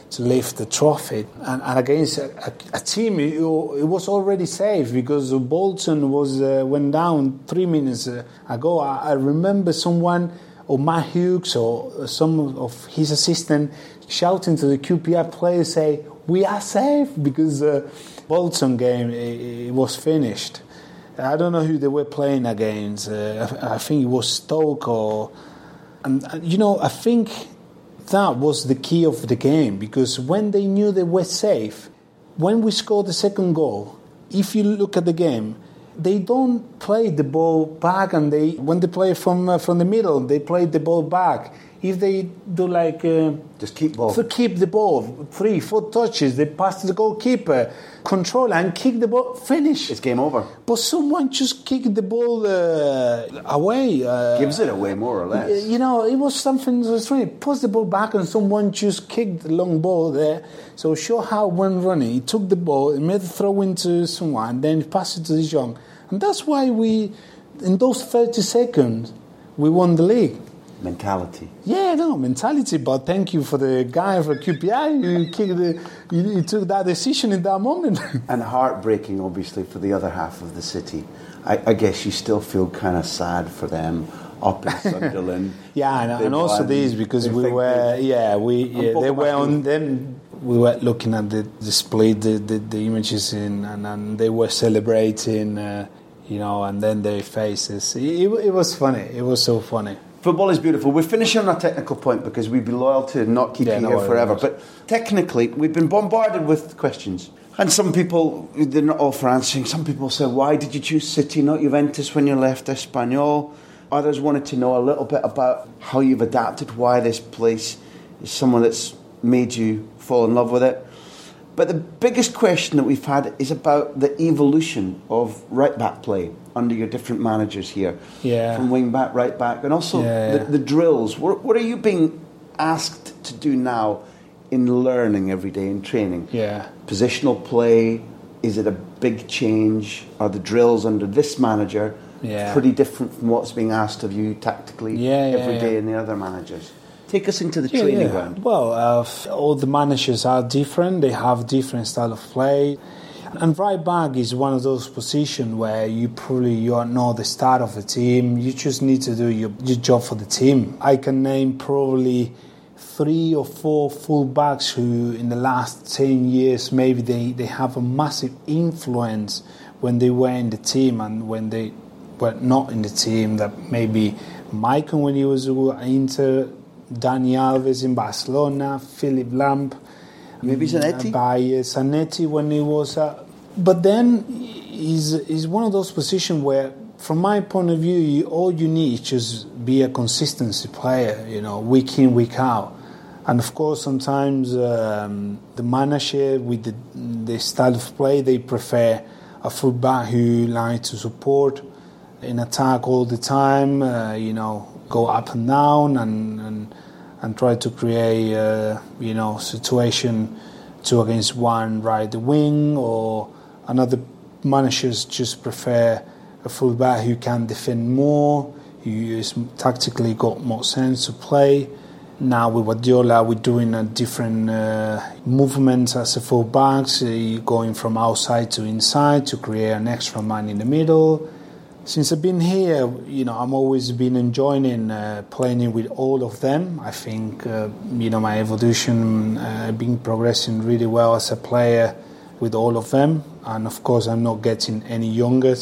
Speaker 4: to lift the trophy. And, and against a, a, a team, it, it was already safe because Bolton was uh, went down three minutes ago. I, I remember someone, or Matt Hughes, or some of his assistant, shouting to the Q P R players, say, "We are safe," because the uh, Bolton game it, it was finished. I don't know who they were playing against. Uh, I, I think it was Stoke, or and uh, you know, I think that was the key of the game, because when they knew they were safe, when we scored the second goal, if you look at the game, they don't play the ball back, and they when they play from uh, from the middle, they play the ball back. If they do like uh,
Speaker 3: just keep ball,
Speaker 4: to keep the ball, three, four touches, they pass to the goalkeeper, control and kick the ball, finish.
Speaker 3: It's game over.
Speaker 4: But someone just kicked the ball uh, away. Uh,
Speaker 3: Gives it away more or less.
Speaker 4: You know, it was something so strange. Puts the ball back and someone just kicked the long ball there. So show how when running, he took the ball, he made a throw into someone, then he passed it to De Jong. And that's why we, in those thirty seconds, we won the league.
Speaker 3: Mentality.
Speaker 4: Yeah, no, mentality, but thank you for the guy for Q P I who, kicked the, who took that decision in that moment.
Speaker 3: And heartbreaking, obviously, for the other half of the city. I, I guess you still feel kind of sad for them up in Sunderland.
Speaker 4: Yeah, and, and also these, because we were, yeah, we yeah, they were on them. We were looking at the display, the, the, the images, in, and, and they were celebrating, uh, you know, and then their faces. It, it, it was funny. It was so funny.
Speaker 3: Football is beautiful. We're finishing on a technical point because we'd be loyal to not keep
Speaker 4: yeah,
Speaker 3: you
Speaker 4: no,
Speaker 3: here forever. But technically, we've been bombarded with questions. And some people, they're not all for answering. Some people say, why did you choose City, not Juventus, when you left Espanyol? Others wanted to know a little bit about how you've adapted, why this place is someone that's made you fall in love with it. But the biggest question that we've had is about the evolution of right-back play under your different managers here.
Speaker 4: Yeah.
Speaker 3: From wing-back, right-back, and also
Speaker 4: yeah,
Speaker 3: the,
Speaker 4: yeah.
Speaker 3: the drills. What, what are you being asked to do now in learning every day in training?
Speaker 4: Yeah.
Speaker 3: Positional play, is it a big change? Are the drills under this manager
Speaker 4: yeah.
Speaker 3: pretty different from what's being asked of you tactically
Speaker 4: yeah, yeah,
Speaker 3: every day
Speaker 4: yeah.
Speaker 3: in the other managers? Take us into the
Speaker 4: yeah,
Speaker 3: training
Speaker 4: yeah.
Speaker 3: ground.
Speaker 4: Well, uh, all the managers are different. They have different style of play. And right back is one of those positions where you probably you are not the start of the team. You just need to do your, your job for the team. I can name probably three or four full-backs who in the last ten years maybe they, they have a massive influence when they were in the team and when they were not in the team. That maybe Maicon when he was at Inter, Dani Alves in Barcelona, Philip Lamp,
Speaker 3: maybe Zanetti,
Speaker 4: by uh, Zanetti when he was. Uh, but then he's is one of those positions where, from my point of view, you, all you need is just be a consistency player. You know, week in, week out. And of course, sometimes um, the manager with the, the style of play, they prefer a fullback who likes to support in attack all the time. Uh, you know, go up and down and. and and try to create, uh, you know, situation two against one right the wing, or another managers just prefer a fullback who can defend more, who is tactically got more sense to play. Now with Guardiola, we're doing a different uh, movements as a fullbacks, uh, going from outside to inside to create an extra man in the middle. Since I've been here, you know, I'm always been enjoying uh, playing with all of them. I think, uh, you know, my evolution, uh, I've been progressing really well as a player with all of them. And of course, I'm not getting any younger.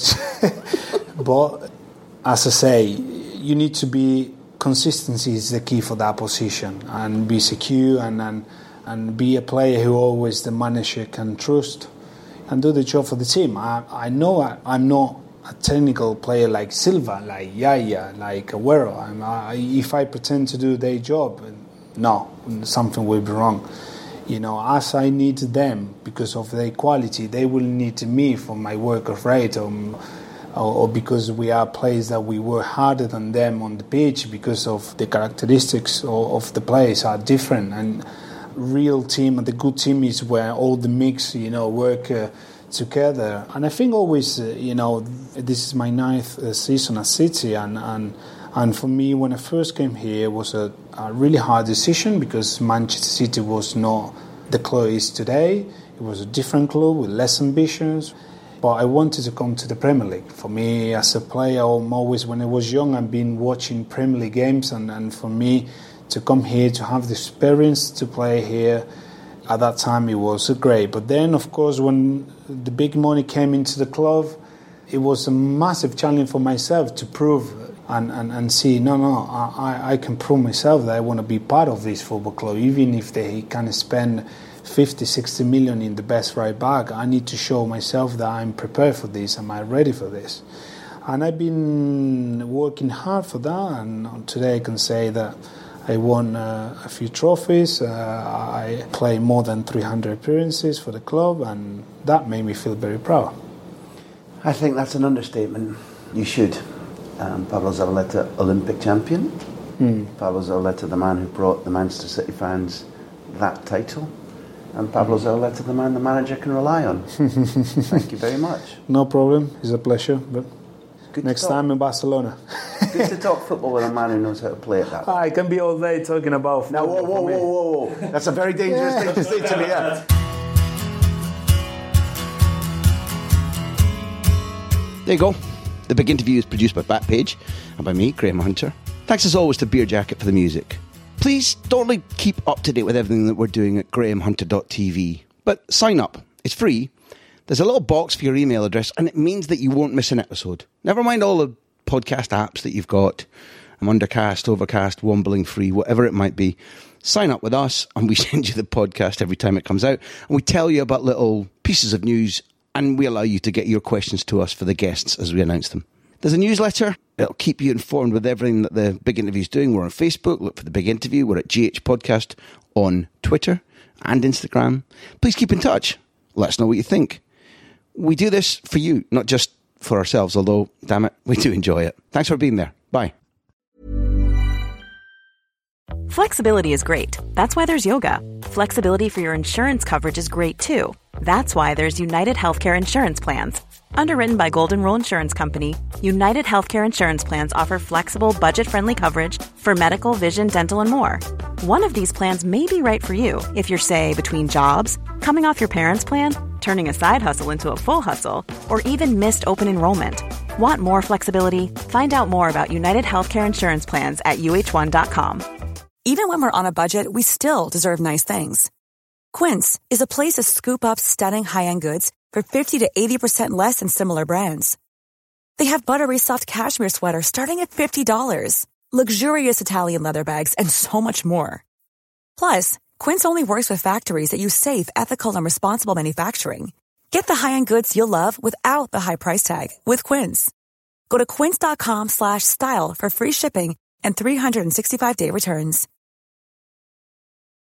Speaker 4: But as I say, you need to be, consistency is the key for that position, and be secure and, and, and be a player who always the manager can trust and do the job for the team. I, I know I, I'm not a technical player like Silva, like Yaya, like Agüero. I'm, I, if I pretend to do their job, no, something will be wrong. You know, as I need them because of their quality, they will need me for my work of rate, or, or, or because we are players that we work harder than them on the pitch because of the characteristics of, of the players are different. And real team, and the good team is where all the mix, you know, work uh, together. And I think always, uh, you know, this is my ninth uh, season at City, and, and and for me, when I first came here, it was a, a really hard decision because Manchester City was not the club is today. It was a different club with less ambitions. But I wanted to come to the Premier League. For me, as a player, I'm always, when I was young, I've been watching Premier League games. And, and for me, to come here, to have the experience to play here, at that time, it was great. But then, of course, when the big money came into the club, it was a massive challenge for myself to prove and, and, and see, no, no, I, I can prove myself that I want to be part of this football club, even if they can spend fifty, sixty million in the best right back. I need to show myself that I'm prepared for this, am I ready for this? And I've been working hard for that, and today I can say that I won uh, a few trophies, uh, I played more than three hundred appearances for the club, and that made me feel very proud.
Speaker 3: I think that's an understatement. You should. Um, Pablo Zabaleta, Olympic champion. Mm. Pablo Zabaleta, the man who brought the Manchester City fans that title. And Pablo Zabaleta, the man the manager can rely on. Thank you very much.
Speaker 4: No problem. It's a pleasure. But
Speaker 3: Good
Speaker 4: next time in Barcelona.
Speaker 3: Good to talk football with a man who knows how to play it that way.
Speaker 4: I can be all day talking about football.
Speaker 3: Now, whoa, whoa, whoa, whoa, whoa. That's a very dangerous yeah. thing to say to me, yeah. There you go. The Big Interview is produced by Backpage and by me, Graham Hunter. Thanks as always to Beer Jacket for the music. Please don't only keep up to date with everything that we're doing at graham hunter dot t v, but sign up. It's free. There's a little box for your email address, and it means that you won't miss an episode. Never mind all the podcast apps that you've got. I'm Undercast, Overcast, Wombling Free, whatever it might be. Sign up with us, and we send you the podcast every time it comes out, and we tell you about little pieces of news, and we allow you to get your questions to us for the guests as we announce them. There's a newsletter. It'll keep you informed with everything that the Big Interview is doing. We're on Facebook. Look for the Big Interview. We're at G H Podcast on Twitter and Instagram. Please keep in touch. Let us know what you think. We do this for you, not just for ourselves, although, damn it, we do enjoy it. Thanks for being there. Bye.
Speaker 8: Flexibility is great. That's why there's yoga. Flexibility for your insurance coverage is great too. That's why there's United Healthcare Insurance Plans. Underwritten by Golden Rule Insurance Company, United Healthcare Insurance Plans offer flexible, budget-friendly coverage for medical, vision, dental, and more. One of these plans may be right for you if you're, say, between jobs, coming off your parents' plan, turning a side hustle into a full hustle, or even missed open enrollment. Want more flexibility? Find out more about United Healthcare Insurance Plans at U H one dot com.
Speaker 9: Even when we're on a budget, we still deserve nice things. Quince is a place to scoop up stunning high-end goods for fifty to eighty percent less than similar brands. They have buttery soft cashmere sweaters starting at fifty dollars, luxurious Italian leather bags, and so much more. Plus, Quince only works with factories that use safe, ethical, and responsible manufacturing. Get the high-end goods you'll love without the high price tag with Quince. Go to quince dot com slash style for free shipping and three sixty-five day returns.